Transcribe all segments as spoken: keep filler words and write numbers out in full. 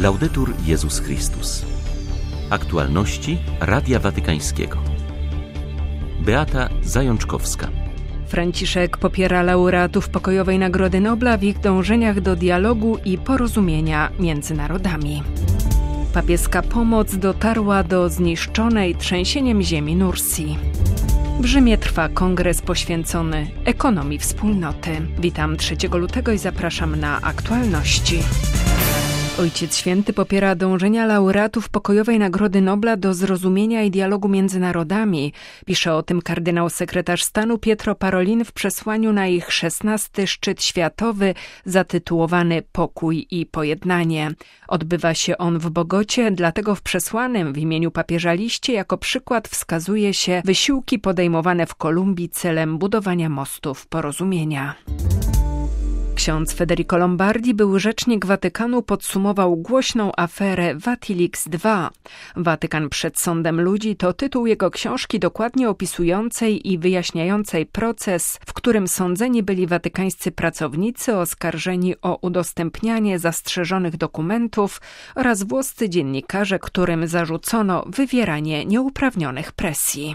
Laudetur Jezus Chrystus. Aktualności Radia Watykańskiego. Beata Zajączkowska. Franciszek popiera laureatów Pokojowej Nagrody Nobla w ich dążeniach do dialogu i porozumienia między narodami. Papieska pomoc dotarła do zniszczonej trzęsieniem ziemi Nursji. W Rzymie trwa kongres poświęcony ekonomii wspólnoty. Witam trzeciego lutego i zapraszam na aktualności. Ojciec Święty popiera dążenia laureatów Pokojowej Nagrody Nobla do zrozumienia i dialogu między narodami. Pisze o tym kardynał sekretarz stanu Pietro Parolin w przesłaniu na ich szesnasty szczyt światowy zatytułowany Pokój i Pojednanie. Odbywa się on w Bogocie, dlatego w przesłanym w imieniu papieża liście jako przykład wskazuje się wysiłki podejmowane w Kolumbii celem budowania mostów porozumienia. Ksiądz Federico Lombardi, były rzecznik Watykanu, podsumował głośną aferę Vatilix dwa. Watykan przed sądem ludzi to tytuł jego książki dokładnie opisującej i wyjaśniającej proces, w którym sądzeni byli watykańscy pracownicy oskarżeni o udostępnianie zastrzeżonych dokumentów oraz włoscy dziennikarze, którym zarzucono wywieranie nieuprawnionych presji.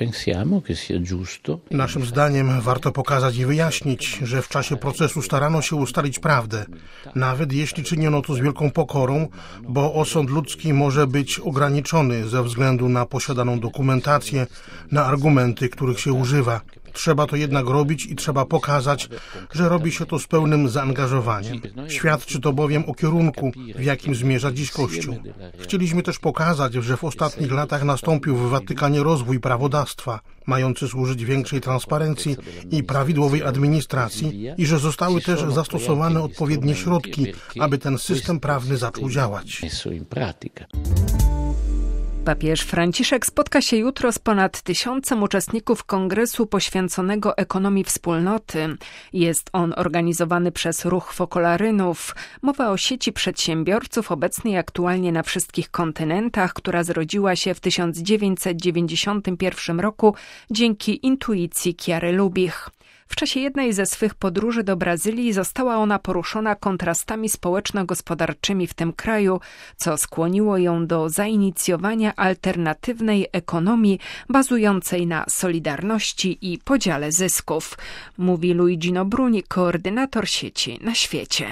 Naszym zdaniem warto pokazać i wyjaśnić, że w czasie procesu starano się ustalić prawdę, nawet jeśli czyniono to z wielką pokorą, bo osąd ludzki może być ograniczony ze względu na posiadaną dokumentację, na argumenty, których się używa. Trzeba to jednak robić i trzeba pokazać, że robi się to z pełnym zaangażowaniem. Świadczy to bowiem o kierunku, w jakim zmierza dziś Kościół. Chcieliśmy też pokazać, że w ostatnich latach nastąpił w Watykanie rozwój prawodawstwa, mający służyć większej transparencji i prawidłowej administracji i że zostały też zastosowane odpowiednie środki, aby ten system prawny zaczął działać. Papież Franciszek spotka się jutro z ponad tysiącem uczestników kongresu poświęconego ekonomii wspólnoty. Jest on organizowany przez ruch Fokolarynów. Mowa o sieci przedsiębiorców obecnej aktualnie na wszystkich kontynentach, która zrodziła się w tysiąc dziewięćset dziewięćdziesiątym pierwszym roku dzięki intuicji Chiary Lubich. W czasie jednej ze swych podróży do Brazylii została ona poruszona kontrastami społeczno-gospodarczymi w tym kraju, co skłoniło ją do zainicjowania alternatywnej ekonomii bazującej na solidarności i podziale zysków, mówi Luigi Nobruni, koordynator sieci na świecie.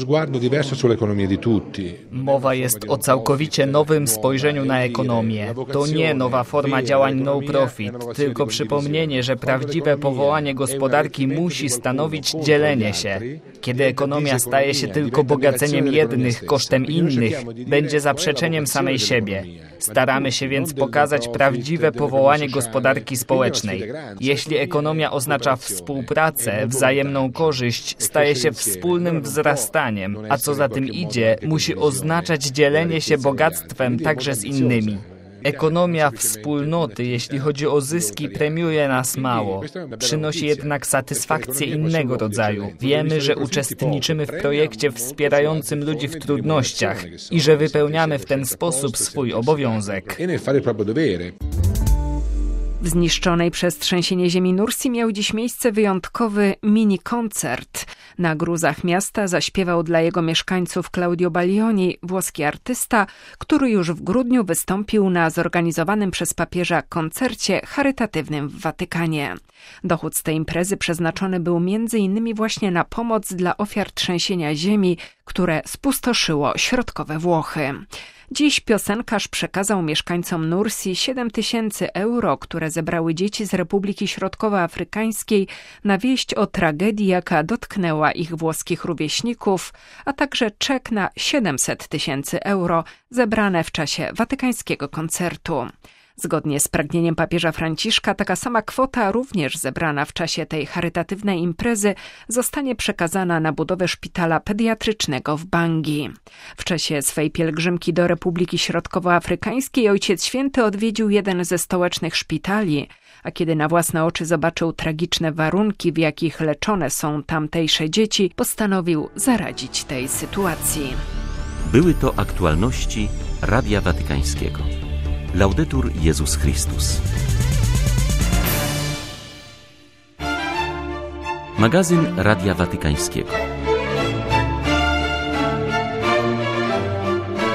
Mowa jest o całkowicie nowym spojrzeniu na ekonomię. To nie nowa forma działań no profit, tylko przypomnienie, że prawdziwe powołanie gospodarki musi stanowić dzielenie się. Kiedy ekonomia staje się tylko bogaceniem jednych kosztem innych, będzie zaprzeczeniem samej siebie. Staramy się więc pokazać prawdziwe powołanie gospodarki społecznej. Jeśli ekonomia oznacza współpracę, wzajemną korzyść, staje się wspólnym wzrastaniem, a co za tym idzie, musi oznaczać dzielenie się bogactwem także z innymi. Ekonomia wspólnoty, jeśli chodzi o zyski, premiuje nas mało. Przynosi jednak satysfakcję innego rodzaju. Wiemy, że uczestniczymy w projekcie wspierającym ludzi w trudnościach i że wypełniamy w ten sposób swój obowiązek. W zniszczonej przez trzęsienie ziemi Nursji miał dziś miejsce wyjątkowy mini-koncert. Na gruzach miasta zaśpiewał dla jego mieszkańców Claudio Baglioni, włoski artysta, który już w grudniu wystąpił na zorganizowanym przez papieża koncercie charytatywnym w Watykanie. Dochód z tej imprezy przeznaczony był między innymi właśnie na pomoc dla ofiar trzęsienia ziemi, które spustoszyło środkowe Włochy. Dziś piosenkarz przekazał mieszkańcom Nursji siedem tysięcy euro, które zebrały dzieci z Republiki Środkowoafrykańskiej na wieść o tragedii, jaka dotknęła ich włoskich rówieśników, a także czek na siedemset tysięcy euro zebrane w czasie watykańskiego koncertu. Zgodnie z pragnieniem papieża Franciszka taka sama kwota, również zebrana w czasie tej charytatywnej imprezy, zostanie przekazana na budowę szpitala pediatrycznego w Bangi. W czasie swej pielgrzymki do Republiki Środkowoafrykańskiej Ojciec Święty odwiedził jeden ze stołecznych szpitali, a kiedy na własne oczy zobaczył tragiczne warunki, w jakich leczone są tamtejsze dzieci, postanowił zaradzić tej sytuacji. Były to aktualności Radia Watykańskiego. Laudetur Jezus Chrystus. Magazyn Radia Watykańskiego.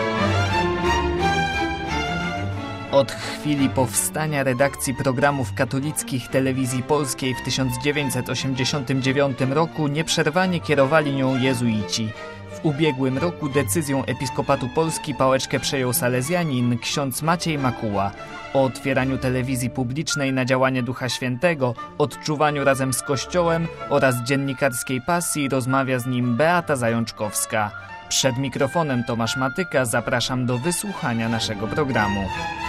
Od chwili powstania redakcji programów katolickich Telewizji Polskiej w tysiąc dziewięćset osiemdziesiątym dziewiątym roku nieprzerwanie kierowali nią jezuici. W ubiegłym roku decyzją Episkopatu Polski pałeczkę przejął salezjanin ksiądz Maciej Makuła. O otwieraniu telewizji publicznej na działanie Ducha Świętego, odczuwaniu razem z Kościołem oraz dziennikarskiej pasji rozmawia z nim Beata Zajączkowska. Przed mikrofonem Tomasz Matyka, zapraszam do wysłuchania naszego programu.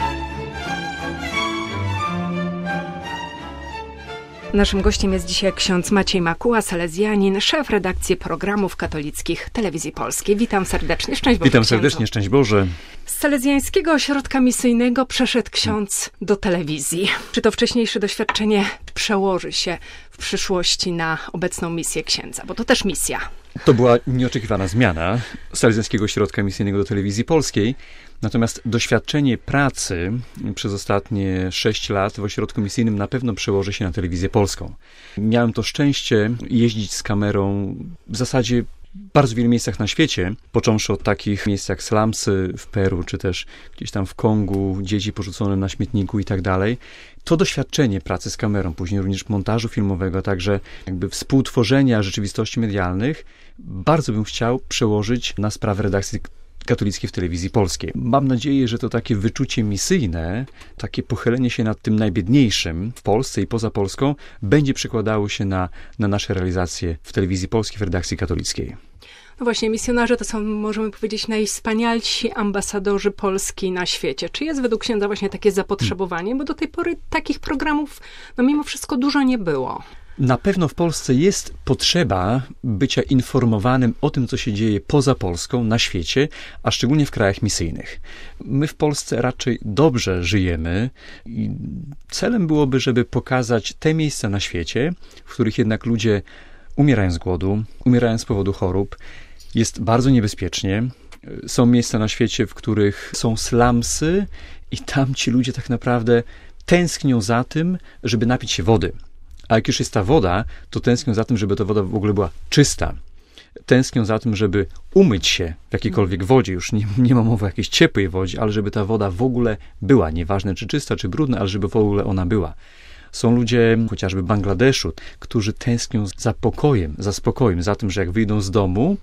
Naszym gościem jest dzisiaj ksiądz Maciej Makuła, salezjanin, szef redakcji programów katolickich Telewizji Polskiej. Witam serdecznie, szczęść Boże. Witam serdecznie, szczęść Boże. Z salezjańskiego ośrodka misyjnego przeszedł ksiądz do telewizji. Czy to wcześniejsze doświadczenie przełoży się w przyszłości na obecną misję księdza? Bo to też misja. To była nieoczekiwana zmiana z salezjańskiego ośrodka misyjnego do Telewizji Polskiej. Natomiast doświadczenie pracy przez ostatnie sześć lat w ośrodku misyjnym na pewno przełoży się na Telewizję Polską. Miałem to szczęście jeździć z kamerą w zasadzie w bardzo wielu miejscach na świecie, począwszy od takich miejsc jak slumsy w Peru, czy też gdzieś tam w Kongu, dzieci porzucone na śmietniku i tak dalej. To doświadczenie pracy z kamerą, później również montażu filmowego, także jakby współtworzenia rzeczywistości medialnych, bardzo bym chciał przełożyć na sprawę redakcji katolickiej w Telewizji Polskiej. Mam nadzieję, że to takie wyczucie misyjne, takie pochylenie się nad tym najbiedniejszym w Polsce i poza Polską będzie przekładało się na, na nasze realizacje w Telewizji Polskiej, w redakcji katolickiej. No właśnie, misjonarze to są, możemy powiedzieć, najwspanialsi ambasadorzy Polski na świecie. Czy jest według księdza właśnie takie zapotrzebowanie? Bo do tej pory takich programów, no mimo wszystko dużo nie było. Na pewno w Polsce jest potrzeba bycia informowanym o tym, co się dzieje poza Polską, na świecie, a szczególnie w krajach misyjnych. My w Polsce raczej dobrze żyjemy i celem byłoby, żeby pokazać te miejsca na świecie, w których jednak ludzie umierają z głodu, umierają z powodu chorób. Jest bardzo niebezpiecznie. Są miejsca na świecie, w których są slumsy i tam ci ludzie tak naprawdę tęsknią za tym, żeby napić się wody. A jak już jest ta woda, to tęsknią za tym, żeby ta woda w ogóle była czysta. Tęsknią za tym, żeby umyć się w jakiejkolwiek wodzie. Już nie, nie ma mowy o jakiejś ciepłej wodzie, ale żeby ta woda w ogóle była. Nieważne czy czysta, czy brudna, ale żeby w ogóle ona była. Są ludzie, chociażby w Bangladeszu, którzy tęsknią za pokojem, za spokojem, za tym, że jak wyjdą z domu,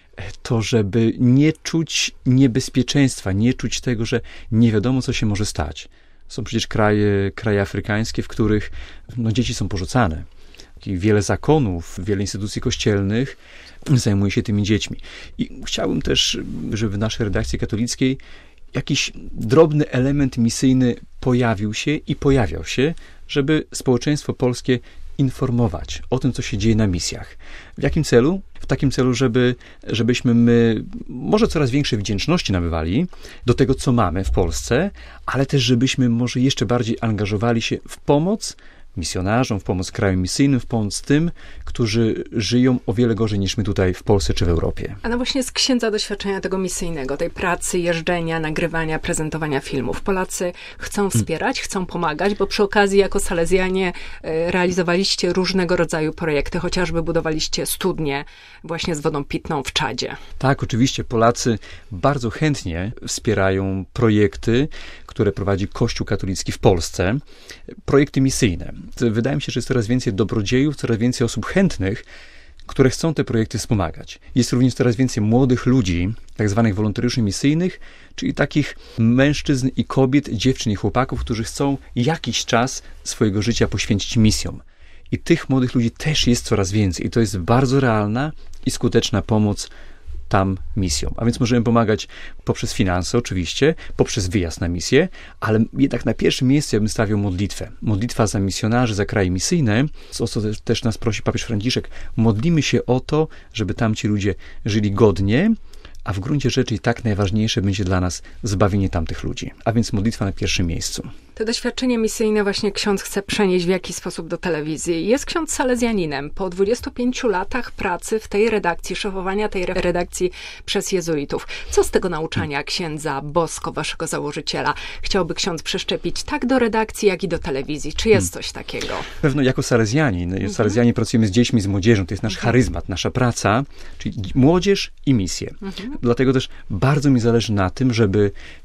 to żeby nie czuć niebezpieczeństwa, nie czuć tego, że nie wiadomo, co się może stać. Są przecież kraje, kraje afrykańskie, w których no, dzieci są porzucane. I wiele zakonów, wiele instytucji kościelnych zajmuje się tymi dziećmi. I chciałbym też, żeby w naszej redakcji katolickiej jakiś drobny element misyjny pojawił się i pojawiał się, żeby społeczeństwo polskie informować o tym, co się dzieje na misjach. W jakim celu? W takim celu, żeby, żebyśmy my może coraz większej wdzięczności nabywali do tego, co mamy w Polsce, ale też żebyśmy może jeszcze bardziej angażowali się w pomoc misjonarzom, w pomoc krajom misyjnym, w pomoc tym, którzy żyją o wiele gorzej niż my tutaj w Polsce czy w Europie. A no właśnie z księdza doświadczenia tego misyjnego, tej pracy, jeżdżenia, nagrywania, prezentowania filmów. Polacy chcą wspierać, chcą pomagać, bo przy okazji jako salezjanie realizowaliście różnego rodzaju projekty, chociażby budowaliście studnie właśnie z wodą pitną w Czadzie. Tak, oczywiście. Polacy bardzo chętnie wspierają projekty, które prowadzi Kościół katolicki w Polsce, projekty misyjne. Wydaje mi się, że jest coraz więcej dobrodziejów, coraz więcej osób chętnych, które chcą te projekty wspomagać. Jest również coraz więcej młodych ludzi, tak zwanych wolontariuszy misyjnych, czyli takich mężczyzn i kobiet, dziewczyn i chłopaków, którzy chcą jakiś czas swojego życia poświęcić misjom. I tych młodych ludzi też jest coraz więcej. I to jest bardzo realna i skuteczna pomoc tam misją. A więc możemy pomagać poprzez finanse oczywiście, poprzez wyjazd na misję, ale jednak na pierwszym miejscu ja bym stawiał modlitwę. Modlitwa za misjonarzy, za kraje misyjne, o co też, też nas prosi papież Franciszek. Modlimy się o to, żeby tamci ludzie żyli godnie, a w gruncie rzeczy i tak najważniejsze będzie dla nas zbawienie tamtych ludzi. A więc modlitwa na pierwszym miejscu. To doświadczenie misyjne właśnie ksiądz chce przenieść w jakiś sposób do telewizji. Jest ksiądz salezjaninem. Po dwudziestu pięciu latach pracy w tej redakcji, szefowania tej redakcji przez jezuitów. Co z tego nauczania księdza Bosko, waszego założyciela, chciałby ksiądz przeszczepić tak do redakcji, jak i do telewizji? Czy jest coś takiego? Pewno jako salezjanin. Mhm. Salezjanie pracujemy z dziećmi, z młodzieżą. To jest nasz mhm. charyzmat, nasza praca, czyli młodzież i misje. Mhm. Dlatego też bardzo mi zależy na tym, żeby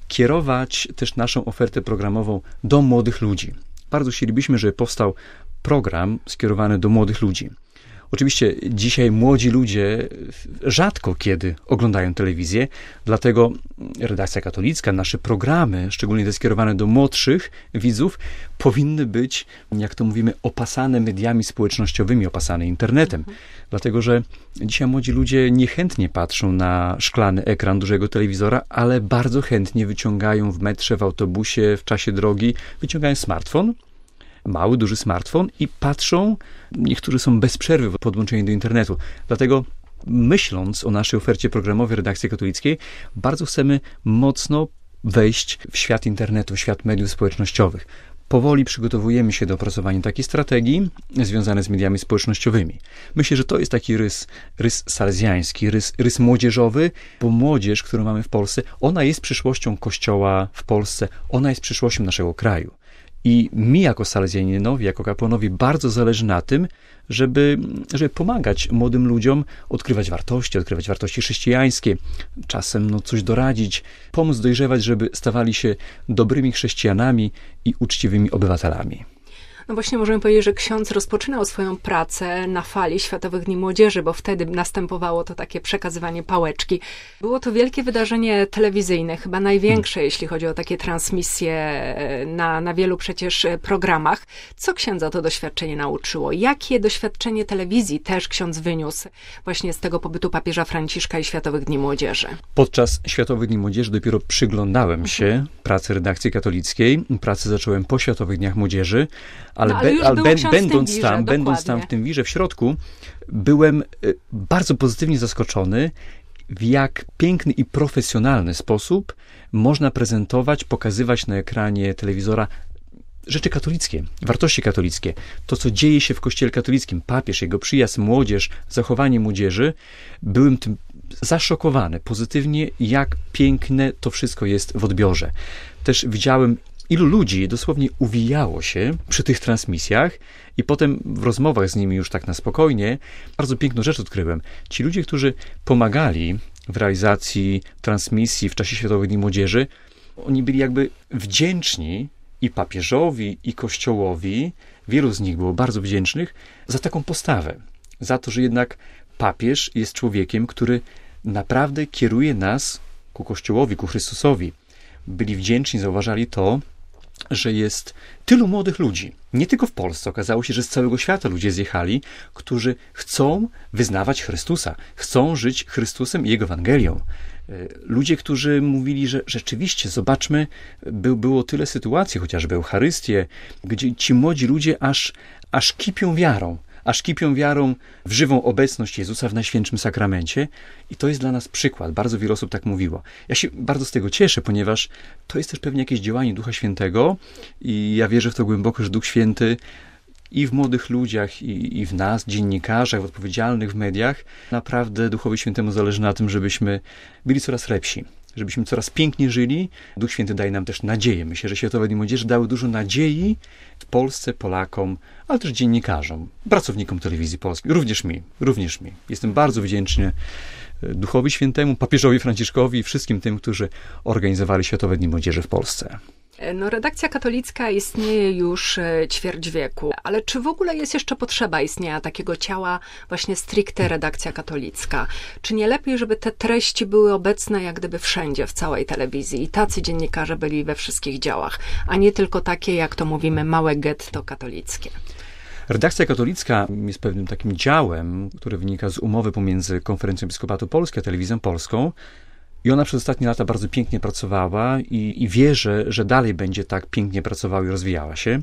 kierować też naszą ofertę programową do młodych ludzi. Bardzo chcielibyśmy, żeby powstał program skierowany do młodych ludzi. Oczywiście dzisiaj młodzi ludzie rzadko kiedy oglądają telewizję, dlatego Redakcja Katolicka, nasze programy, szczególnie te skierowane do młodszych widzów, powinny być, jak to mówimy, opasane mediami społecznościowymi, opasane internetem. Mhm. Dlatego, że dzisiaj młodzi ludzie niechętnie patrzą na szklany ekran dużego telewizora, ale bardzo chętnie wyciągają w metrze, w autobusie, w czasie drogi, wyciągają smartfon, mały, duży smartfon i patrzą, niektórzy są bez przerwy podłączeni do internetu. Dlatego myśląc o naszej ofercie programowej Redakcji Katolickiej, bardzo chcemy mocno wejść w świat internetu, w świat mediów społecznościowych. Powoli przygotowujemy się do opracowania takiej strategii związanej z mediami społecznościowymi. Myślę, że to jest taki rys, rys salezjański, rys, rys młodzieżowy, bo młodzież, którą mamy w Polsce, ona jest przyszłością Kościoła w Polsce, ona jest przyszłością naszego kraju. I mi jako salezjaninowi, jako kapłanowi bardzo zależy na tym, żeby, żeby pomagać młodym ludziom odkrywać wartości, odkrywać wartości chrześcijańskie, czasem no, coś doradzić, pomóc dojrzewać, żeby stawali się dobrymi chrześcijanami i uczciwymi obywatelami. No właśnie możemy powiedzieć, że ksiądz rozpoczynał swoją pracę na fali Światowych Dni Młodzieży, bo wtedy następowało to takie przekazywanie pałeczki. Było to wielkie wydarzenie telewizyjne, chyba największe, hmm. jeśli chodzi o takie transmisje na, na wielu przecież programach. Co księdza to doświadczenie nauczyło? Jakie doświadczenie telewizji też ksiądz wyniósł właśnie z tego pobytu papieża Franciszka i Światowych Dni Młodzieży? Podczas Światowych Dni Młodzieży dopiero przyglądałem się hmm. pracy Redakcji Katolickiej. Pracę zacząłem po Światowych Dniach Młodzieży. Ale, no, ale, be, ale ben, będąc wirze, tam, będąc tam w tym wirze w środku, byłem bardzo pozytywnie zaskoczony, w jak piękny i profesjonalny sposób można prezentować, pokazywać na ekranie telewizora rzeczy katolickie, wartości katolickie. To, co dzieje się w Kościele katolickim, papież, jego przyjazd, młodzież, zachowanie młodzieży. Byłem tym zaszokowany pozytywnie, jak piękne to wszystko jest w odbiorze. Też widziałem, ilu ludzi dosłownie uwijało się przy tych transmisjach i potem w rozmowach z nimi już tak na spokojnie bardzo piękną rzecz odkryłem. Ci ludzie, którzy pomagali w realizacji transmisji w czasie Światowych Dni Młodzieży, oni byli jakby wdzięczni i papieżowi, i Kościołowi, wielu z nich było bardzo wdzięcznych za taką postawę. Za to, że jednak papież jest człowiekiem, który naprawdę kieruje nas ku Kościołowi, ku Chrystusowi. Byli wdzięczni, zauważali to, że jest tylu młodych ludzi, nie tylko w Polsce, okazało się, że z całego świata ludzie zjechali, którzy chcą wyznawać Chrystusa, chcą żyć Chrystusem i Jego Ewangelią. Ludzie, którzy mówili, że rzeczywiście, zobaczmy, by, było tyle sytuacji, chociażby Eucharystię, gdzie ci młodzi ludzie aż, aż kipią wiarą, aż kipią wiarą w żywą obecność Jezusa w Najświętszym Sakramencie i to jest dla nas przykład. Bardzo wiele osób tak mówiło. Ja się bardzo z tego cieszę, ponieważ to jest też pewnie jakieś działanie Ducha Świętego i ja wierzę w to głęboko, że Duch Święty i w młodych ludziach, i, i w nas, dziennikarzach, w odpowiedzialnych w mediach, naprawdę Duchowi Świętemu zależy na tym, żebyśmy byli coraz lepsi, żebyśmy coraz piękniej żyli. Duch Święty daje nam też nadzieję. Myślę, że Światowe Dni Młodzieży dały dużo nadziei w Polsce, Polakom, ale też dziennikarzom, pracownikom telewizji polskiej. Również mi, również mi. Jestem bardzo wdzięczny Duchowi Świętemu, papieżowi Franciszkowi i wszystkim tym, którzy organizowali Światowe Dni Młodzieży w Polsce. No, Redakcja Katolicka istnieje już ćwierć wieku, ale czy w ogóle jest jeszcze potrzeba istnienia takiego ciała właśnie stricte Redakcja Katolicka? Czy nie lepiej, żeby te treści były obecne jak gdyby wszędzie, w całej telewizji i tacy dziennikarze byli we wszystkich działach, a nie tylko takie, jak to mówimy, małe getto katolickie? Redakcja Katolicka jest pewnym takim działem, który wynika z umowy pomiędzy Konferencją Episkopatu Polski a Telewizją Polską. I ona przez ostatnie lata bardzo pięknie pracowała i, i wierzę, że dalej będzie tak pięknie pracowała i rozwijała się.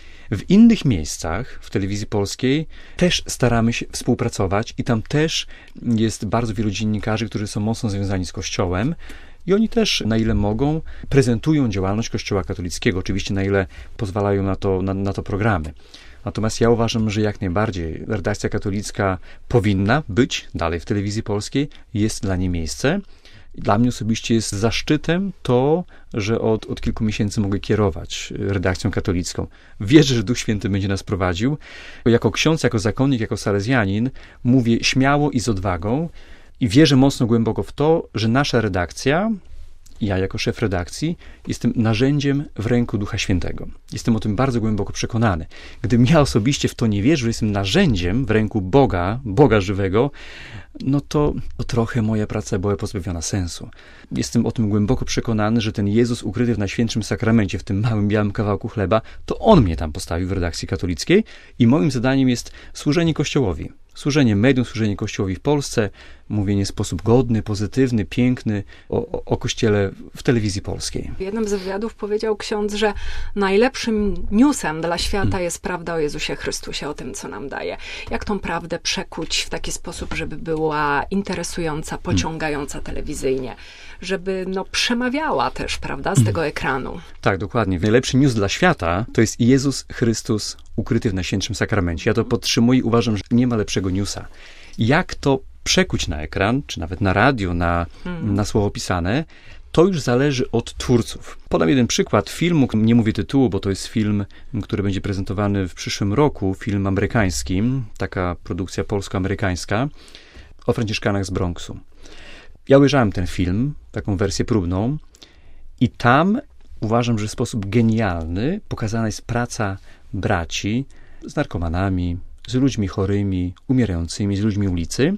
W innych miejscach, w Telewizji Polskiej, też staramy się współpracować i tam też jest bardzo wielu dziennikarzy, którzy są mocno związani z Kościołem i oni też, na ile mogą, prezentują działalność Kościoła katolickiego, oczywiście na ile pozwalają na to, na, na to programy. Natomiast ja uważam, że jak najbardziej Redakcja Katolicka powinna być dalej w Telewizji Polskiej, jest dla niej miejsce. Dla mnie osobiście jest zaszczytem to, że od, od kilku miesięcy mogę kierować Redakcją Katolicką. Wierzę, że Duch Święty będzie nas prowadził. Jako ksiądz, jako zakonnik, jako salezjanin mówię śmiało i z odwagą i wierzę mocno głęboko w to, że nasza redakcja ja jako szef redakcji jestem narzędziem w ręku Ducha Świętego. Jestem o tym bardzo głęboko przekonany. Gdybym ja osobiście w to nie wierzył, że jestem narzędziem w ręku Boga, Boga żywego, no to, to trochę moja praca była pozbawiona sensu. Jestem o tym głęboko przekonany, że ten Jezus ukryty w Najświętszym Sakramencie, w tym małym białym kawałku chleba, to On mnie tam postawił w redakcji katolickiej i moim zadaniem jest służenie Kościołowi. Służenie medium, służenie Kościołowi w Polsce, mówienie w sposób godny, pozytywny, piękny o, o, o Kościele w telewizji polskiej. W jednym z wywiadów powiedział ksiądz, że najlepszym newsem dla świata hmm. jest prawda o Jezusie Chrystusie, o tym, co nam daje. Jak tą prawdę przekuć w taki sposób, żeby była interesująca, pociągająca hmm. telewizyjnie, żeby no, przemawiała też, prawda, z hmm. tego ekranu. Tak, dokładnie. Najlepszy news dla świata to jest Jezus Chrystus ukryty w Najświętszym Sakramencie. Ja to podtrzymuję i uważam, że nie ma lepszego newsa. Jak to przekuć na ekran, czy nawet na radio, na, hmm. na słowo pisane, to już zależy od twórców. Podam jeden przykład filmu, nie mówię tytułu, bo to jest film, który będzie prezentowany w przyszłym roku, film amerykański, taka produkcja polsko-amerykańska, o Franciszkanach z Bronxu. Ja obejrzałem ten film, taką wersję próbną i tam uważam, że w sposób genialny pokazana jest praca braci z narkomanami, z ludźmi chorymi, umierającymi, z ludźmi ulicy,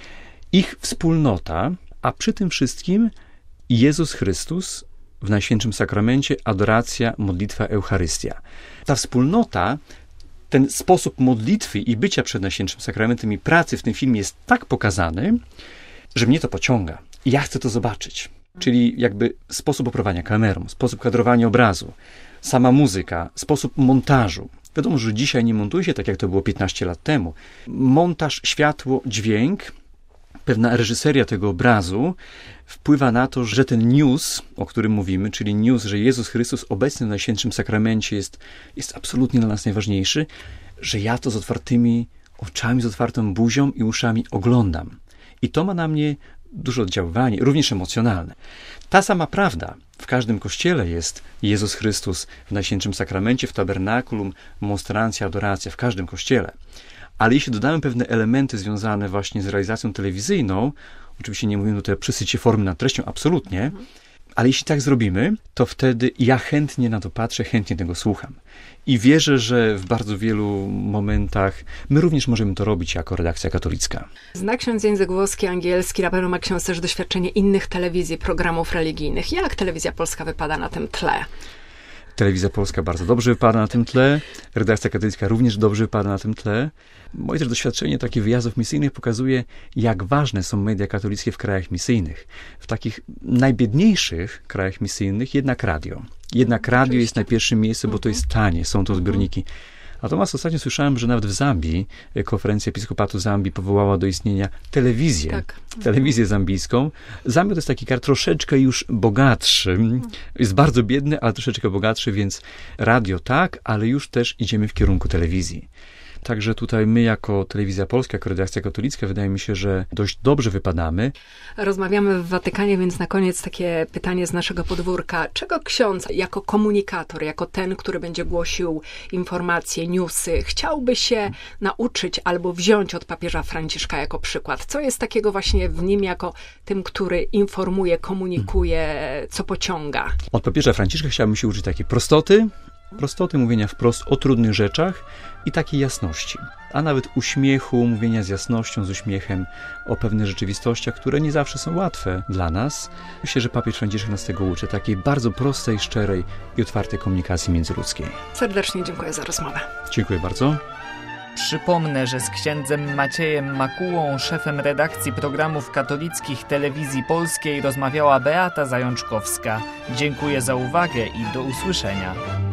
ich wspólnota, a przy tym wszystkim Jezus Chrystus w Najświętszym Sakramencie, adoracja, modlitwa, Eucharystia. Ta wspólnota, ten sposób modlitwy i bycia przed Najświętszym Sakramentem i pracy w tym filmie jest tak pokazany, że mnie to pociąga. I ja chcę to zobaczyć. Czyli jakby sposób oprawania kamerą, sposób kadrowania obrazu, sama muzyka, sposób montażu. Wiadomo, że dzisiaj nie montuje się tak, jak to było piętnaście lat temu. Montaż, światło, dźwięk, pewna reżyseria tego obrazu wpływa na to, że ten news, o którym mówimy, czyli news, że Jezus Chrystus obecny na Najświętszym Sakramencie jest, jest absolutnie dla nas najważniejszy, że ja to z otwartymi oczami, z otwartą buzią i uszami oglądam. I to ma na mnie duże oddziaływanie, również emocjonalne. Ta sama prawda w każdym kościele jest Jezus Chrystus w Najświętszym Sakramencie, w tabernakulum, monstrancja, adoracja, w każdym kościele. Ale jeśli dodamy pewne elementy związane właśnie z realizacją telewizyjną, oczywiście nie mówię tutaj o przesycie formy nad treścią, absolutnie, ale jeśli tak zrobimy, to wtedy ja chętnie na to patrzę, chętnie tego słucham. I wierzę, że w bardzo wielu momentach my również możemy to robić jako redakcja katolicka. Zna ksiądz język włoski, angielski, na pewno ma ksiądz też doświadczenie innych telewizji, programów religijnych. Jak telewizja polska wypada na tym tle? Telewizja polska bardzo dobrze wypada na tym tle, redakcja katolicka również dobrze wypada na tym tle. Moje też doświadczenie takich wyjazdów misyjnych pokazuje, jak ważne są media katolickie w krajach misyjnych. W takich najbiedniejszych krajach misyjnych jednak radio. Jednak radio Oczywiście. jest na pierwszym miejscu, bo to jest tanie, są to zbiorniki. Natomiast ostatnio słyszałem, że nawet w Zambii konferencja Episkopatu Zambii powołała do istnienia telewizję. Tak. Telewizję zambijską. Zambia to jest taki kraj troszeczkę już bogatszy. Jest bardzo biedny, ale troszeczkę bogatszy, więc radio tak, ale już też idziemy w kierunku telewizji. Także tutaj my jako Telewizja Polska, jako redakcja katolicka, wydaje mi się, że dość dobrze wypadamy. Rozmawiamy w Watykanie, więc na koniec takie pytanie z naszego podwórka. Czego ksiądz jako komunikator, jako ten, który będzie głosił informacje, newsy, chciałby się nauczyć albo wziąć od papieża Franciszka jako przykład? Co jest takiego właśnie w nim jako tym, który informuje, komunikuje, co pociąga? Od papieża Franciszka chciałbym się uczyć takiej prostoty, prostoty mówienia wprost o trudnych rzeczach i takiej jasności, a nawet uśmiechu, mówienia z jasnością, z uśmiechem o pewnych rzeczywistościach, które nie zawsze są łatwe dla nas. Myślę, że papież Franciszek nas tego uczy, takiej bardzo prostej, szczerej i otwartej komunikacji międzyludzkiej. Serdecznie dziękuję za rozmowę. Dziękuję bardzo. Przypomnę, że z księdzem Maciejem Makułą, szefem redakcji programów katolickich Telewizji Polskiej, rozmawiała Beata Zajączkowska. Dziękuję za uwagę i do usłyszenia.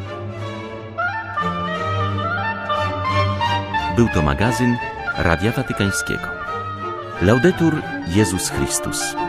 Był to magazyn Radia Watykańskiego. Laudetur Jezus Chrystus.